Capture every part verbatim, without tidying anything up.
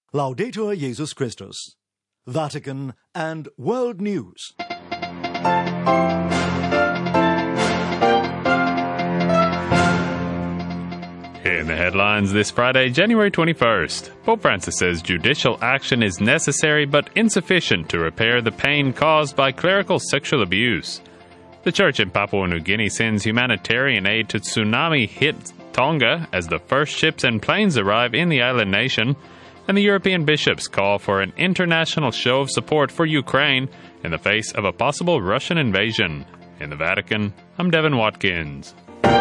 Laudetur Jesus Christus. Vatican and World News. In the headlines this Friday, January twenty-first, Pope Francis says judicial action is necessary but insufficient to repair the pain caused by clerical sexual abuse. The Church in Papua New Guinea sends humanitarian aid to tsunami-hit Tonga as the first ships and planes arrive in the island nation, and the European bishops call for an international show of support for Ukraine in the face of a possible Russian invasion. In the Vatican, I'm Devin Watkins.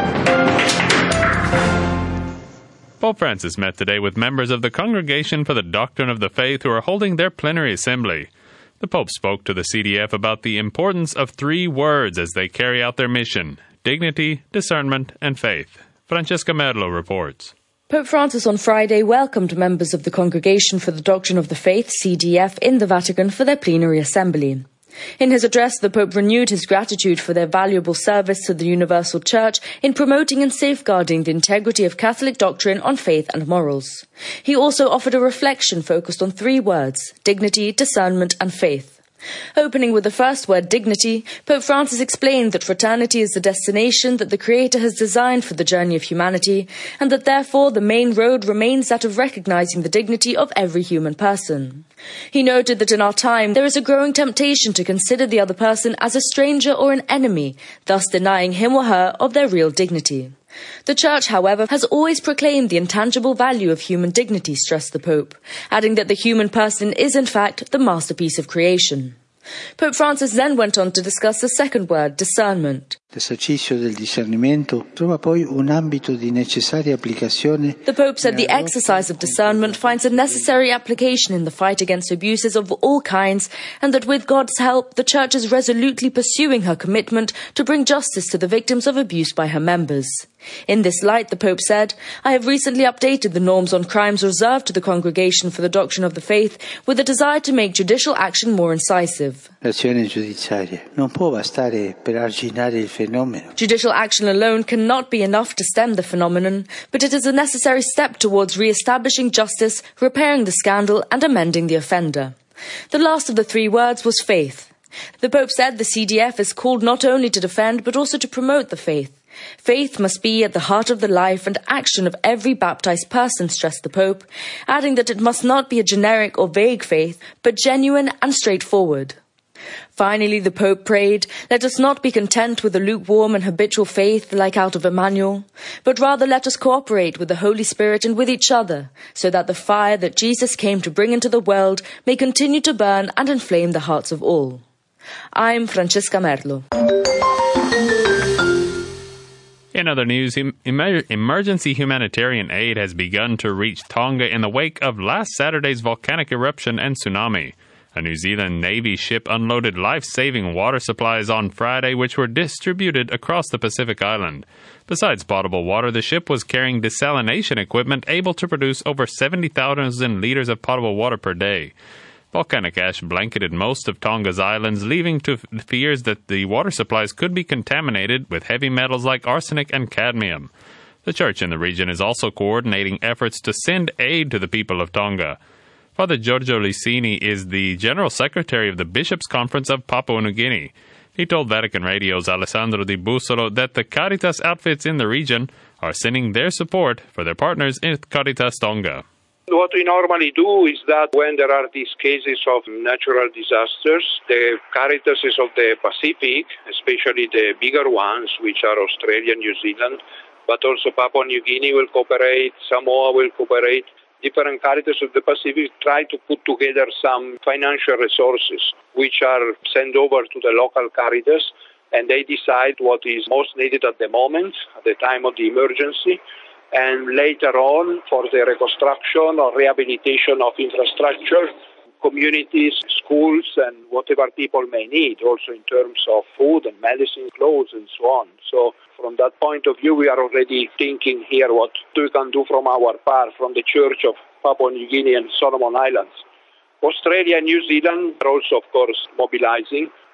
Pope Francis met today with members of the Congregation for the Doctrine of the Faith who are holding their plenary assembly. The Pope spoke to the C D F about the importance of three words as they carry out their mission: dignity, discernment, and faith. Francesca Merlo reports. Pope Francis on Friday welcomed members of the Congregation for the Doctrine of the Faith, C D F, in the Vatican for their plenary assembly. In his address, the Pope renewed his gratitude for their valuable service to the Universal Church in promoting and safeguarding the integrity of Catholic doctrine on faith and morals. He also offered a reflection focused on three words: dignity, discernment, and faith. Opening with the first word, dignity, Pope Francis explained that fraternity is the destination that the Creator has designed for the journey of humanity, and that therefore the main road remains that of recognizing the dignity of every human person. He noted that in our time there is a growing temptation to consider the other person as a stranger or an enemy, thus denying him or her of their real dignity. The Church, however, has always proclaimed the intangible value of human dignity, stressed the Pope, adding that the human person is in fact the masterpiece of creation. Pope Francis then went on to discuss the second word, discernment. L'esercizio del discernimento trova poi un ambito di necessaria applicazione. The Pope said the exercise of discernment finds a necessary application in the fight against abuses of all kinds, and that with God's help, the Church is resolutely pursuing her commitment to bring justice to the victims of abuse by her members. In this light, the Pope said, I have recently updated the norms on crimes reserved to the Congregation for the Doctrine of the Faith with a desire to make judicial action more incisive. L'azione giudiziaria non può bastare per arginare il fenomeno. Judicial action alone cannot be enough to stem the phenomenon, but it is a necessary step towards re-establishing justice, repairing the scandal, and amending the offender. The last of the three words was faith. The Pope said the C D F is called not only to defend but also to promote the faith. Faith must be at the heart of the life and action of every baptized person, stressed the Pope, adding that it must not be a generic or vague faith, but genuine and straightforward. Finally, the Pope prayed, let us not be content with a lukewarm and habitual faith like out of a manual, but rather let us cooperate with the Holy Spirit and with each other, so that the fire that Jesus came to bring into the world may continue to burn and inflame the hearts of all. I'm Francesca Merlo. In other news, em- emergency humanitarian aid has begun to reach Tonga in the wake of last Saturday's volcanic eruption and tsunami. A New Zealand Navy ship unloaded life-saving water supplies on Friday, which were distributed across the Pacific island. Besides potable water, the ship was carrying desalination equipment able to produce over seventy thousand liters of potable water per day. Volcanic ash blanketed most of Tonga's islands, leading to fears that the water supplies could be contaminated with heavy metals like arsenic and cadmium. The Church in the region is also coordinating efforts to send aid to the people of Tonga. Father Giorgio Licini is the General Secretary of the Bishops' Conference of Papua New Guinea. He told Vatican Radio's Alessandro Di Bussolo that the Caritas outfits in the region are sending their support for their partners in Caritas Tonga. What we normally do is that when there are these cases of natural disasters, the Caritases of the Pacific, especially the bigger ones, which are Australia, New Zealand, but also Papua New Guinea will cooperate, Samoa will cooperate, different Caritas of the Pacific try to put together some financial resources which are sent over to the local Caritas, and they decide what is most needed at the moment, at the time of the emergency, and later on for the reconstruction or rehabilitation of infrastructure, communities, schools, and whatever people may need, also in terms of food and medicine, clothes, and so on. So from that point of view, we are already thinking here what we can do from our part, from the Church of Papua New Guinea and Solomon Islands. Australia and New Zealand are also, of course, mobilizing.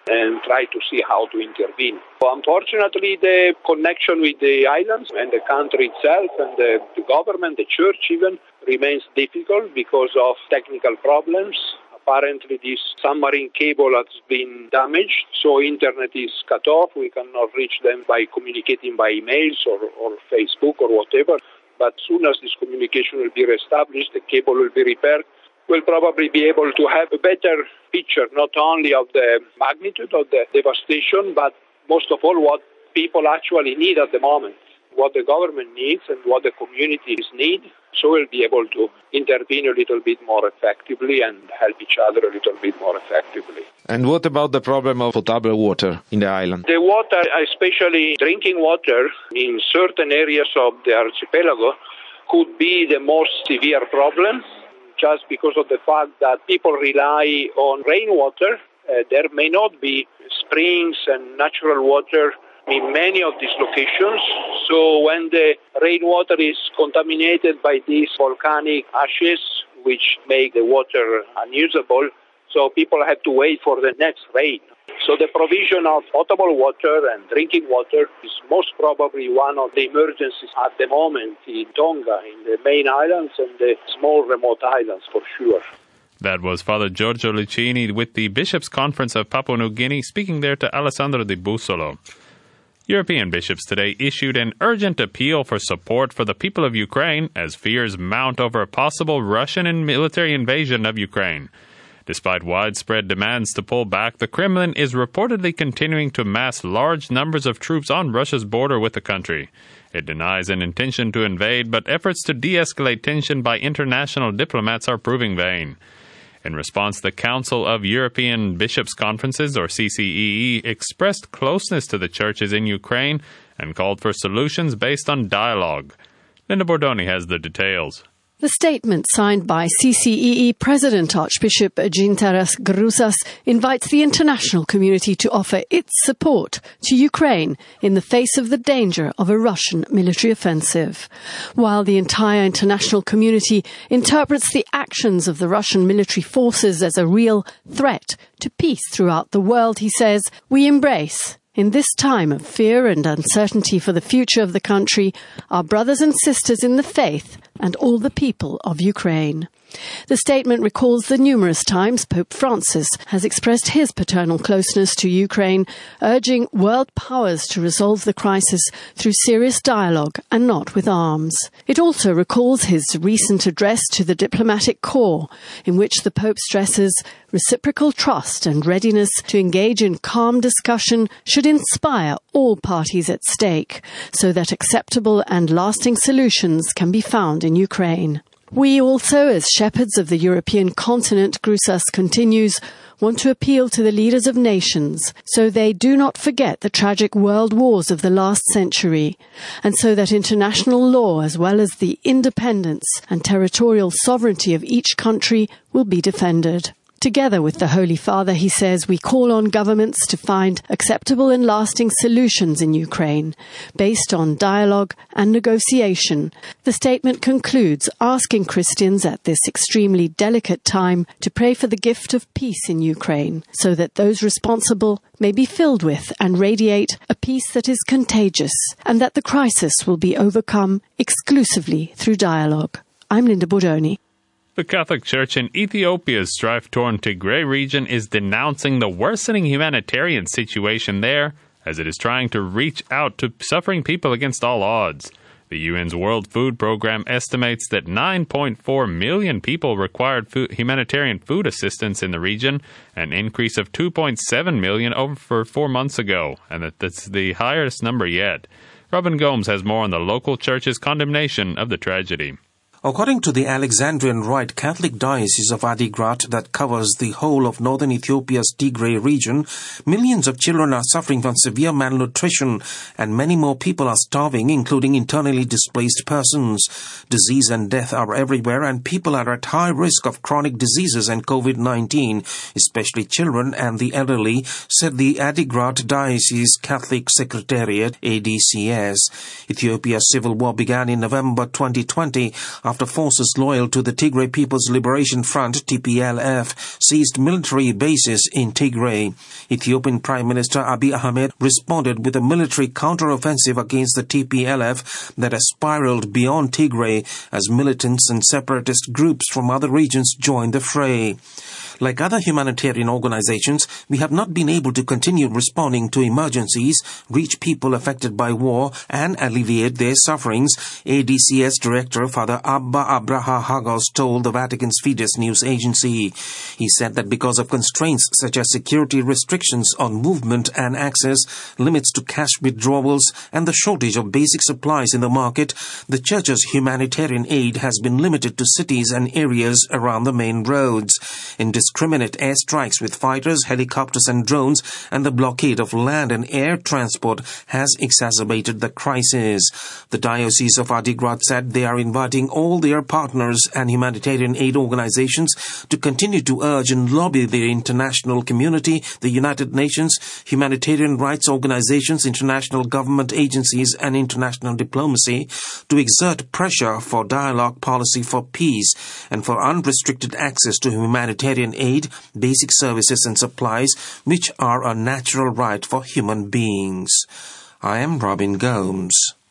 and try to see how to intervene. So unfortunately, the connection with the islands and the country itself and the, the government, the church even, remains difficult because of technical problems. Apparently, this submarine cable has been damaged, so internet is cut off. We cannot reach them by communicating by emails or, or Facebook or whatever. But as soon as this communication will be reestablished, the cable will be repaired, we'll probably be able to have a better picture, not only of the magnitude of the devastation, but most of all what people actually need at the moment, what the government needs and what the communities need. So we'll be able to intervene a little bit more effectively and help each other a little bit more effectively. And what about the problem of potable water in the island? The water, especially drinking water in certain areas of the archipelago, could be the most severe problem, just because of the fact that people rely on rainwater. Uh, there may not be springs and natural water in many of these locations. So when the rainwater is contaminated by these volcanic ashes, which make the water unusable, so people have to wait for the next rain. So the provision of potable water and drinking water is most probably one of the emergencies at the moment in Tonga, in the main islands and the small remote islands for sure. That was Father Giorgio Licini with the Bishops' Conference of Papua New Guinea, speaking there to Alessandro Di Busolo. European bishops today issued an urgent appeal for support for the people of Ukraine as fears mount over a possible Russian and military invasion of Ukraine. Despite widespread demands to pull back, the Kremlin is reportedly continuing to mass large numbers of troops on Russia's border with the country. It denies an intention to invade, but efforts to de-escalate tension by international diplomats are proving vain. In response, the Council of European Bishops' Conferences, or C C E E, expressed closeness to the churches in Ukraine and called for solutions based on dialogue. Linda Bordoni has the details. The statement signed by C C E E President Archbishop Gintaras Grusas invites the international community to offer its support to Ukraine in the face of the danger of a Russian military offensive. While the entire international community interprets the actions of the Russian military forces as a real threat to peace throughout the world, he says, we embrace, in this time of fear and uncertainty for the future of the country, our brothers and sisters in the faith and all the people of Ukraine. The statement recalls the numerous times Pope Francis has expressed his paternal closeness to Ukraine, urging world powers to resolve the crisis through serious dialogue and not with arms. It also recalls his recent address to the diplomatic corps, in which the Pope stresses reciprocal trust and readiness to engage in calm discussion should inspire all parties at stake, so that acceptable and lasting solutions can be found in Ukraine. We also, as shepherds of the European continent, Grusas continues, want to appeal to the leaders of nations so they do not forget the tragic world wars of the last century, and so that international law as well as the independence and territorial sovereignty of each country will be defended. Together with the Holy Father, he says, we call on governments to find acceptable and lasting solutions in Ukraine, based on dialogue and negotiation. The statement concludes asking Christians at this extremely delicate time to pray for the gift of peace in Ukraine, so that those responsible may be filled with and radiate a peace that is contagious, and that the crisis will be overcome exclusively through dialogue. I'm Linda Bordoni. The Catholic Church in Ethiopia's strife-torn Tigray region is denouncing the worsening humanitarian situation there as it is trying to reach out to suffering people against all odds. The U N's World Food Program estimates that nine point four million people required food, humanitarian food assistance in the region, an increase of two point seven million over four months ago, and that that's the highest number yet. Robin Gomes has more on the local church's condemnation of the tragedy. According to the Alexandrian Rite Catholic Diocese of Adigrat that covers the whole of northern Ethiopia's Tigray region, millions of children are suffering from severe malnutrition and many more people are starving, including internally displaced persons. Disease and death are everywhere and people are at high risk of chronic diseases and covid nineteen, especially children and the elderly, said the Adigrat Diocese Catholic Secretariat, A D C S. Ethiopia's civil war began in November twenty twenty after after forces loyal to the Tigray People's Liberation Front, T P L F, seized military bases in Tigray. Ethiopian Prime Minister Abiy Ahmed responded with a military counter-offensive against the T P L F that has spiraled beyond Tigray as militants and separatist groups from other regions joined the fray. Like other humanitarian organizations, we have not been able to continue responding to emergencies, reach people affected by war, and alleviate their sufferings, A D C S Director Father Abba Abraha Hagos told the Vatican's Fides news agency. He said that because of constraints such as security restrictions on movement and access, limits to cash withdrawals, and the shortage of basic supplies in the market, the Church's humanitarian aid has been limited to cities and areas around the main roads. Indiscriminate airstrikes with fighters, helicopters and drones, and the blockade of land and air transport has exacerbated the crisis. The Diocese of Adigrat said they are inviting all their partners and humanitarian aid organizations to continue to urge and lobby the international community, the United Nations, humanitarian rights organizations, international government agencies and international diplomacy to exert pressure for dialogue policy for peace and for unrestricted access to humanitarian aid, basic services and supplies, which are a natural right for human beings. I am Robin Gomes.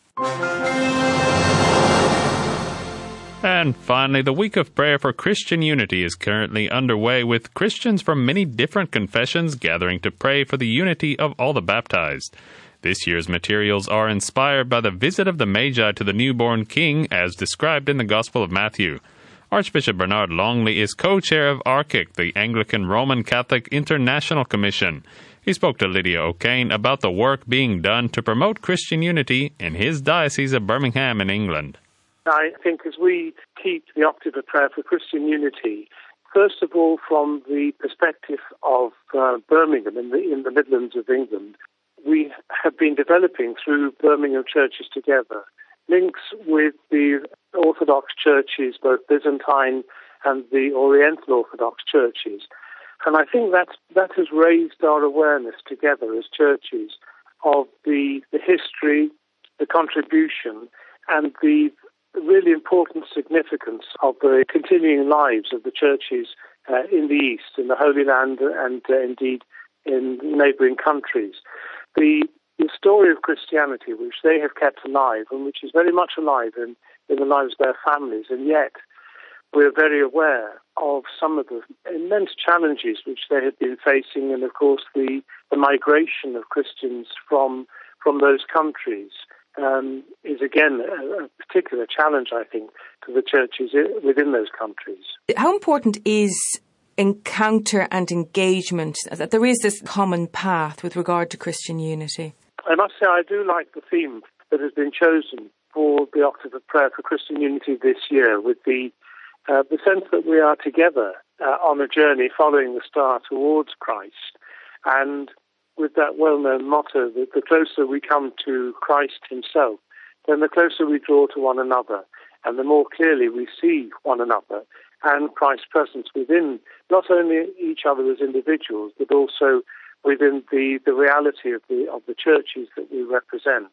And finally, the Week of Prayer for Christian Unity is currently underway, with Christians from many different confessions gathering to pray for the unity of all the baptized. This year's materials are inspired by the visit of the Magi to the newborn King, as described in the Gospel of Matthew. Archbishop Bernard Longley is co-chair of A R C I C, the Anglican Roman Catholic International Commission. He spoke to Lydia O'Kane about the work being done to promote Christian unity in his diocese of Birmingham in England. I think as we keep the octave of prayer for Christian unity, first of all from the perspective of uh, Birmingham in the, in the Midlands of England, we have been developing through Birmingham Churches Together links with the Orthodox churches, both Byzantine and the Oriental Orthodox churches. And I think that's, that has raised our awareness together as churches of the, the history, the contribution, and the really important significance of the continuing lives of the churches uh, in the East, in the Holy Land, and uh, indeed in neighbouring countries. The The story of Christianity, which they have kept alive and which is very much alive in, in the lives of their families, and yet we're very aware of some of the immense challenges which they have been facing, and of course the, the migration of Christians from from those countries um, is again a, a particular challenge, I think, to the churches within those countries. How important is encounter and engagement, that there is this common path with regard to Christian unity? I must say I do like the theme that has been chosen for the Octave of Prayer for Christian Unity this year, with the uh, the sense that we are together uh, on a journey following the star towards Christ, and with that well-known motto that the closer we come to Christ himself, then the closer we draw to one another, and the more clearly we see one another and Christ's presence within not only each other as individuals, but also within the, the reality of the of the churches that we represent.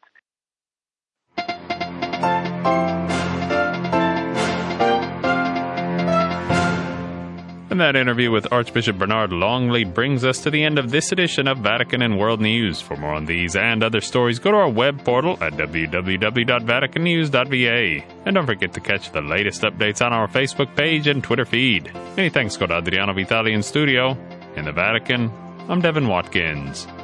And that interview with Archbishop Bernard Longley brings us to the end of this edition of Vatican and World News. For more on these and other stories, go to our web portal at w w w dot vatican news dot v a. And don't forget to catch the latest updates on our Facebook page and Twitter feed. Many thanks go to Adriano Vitali in studio. In the Vatican, I'm Devin Watkins.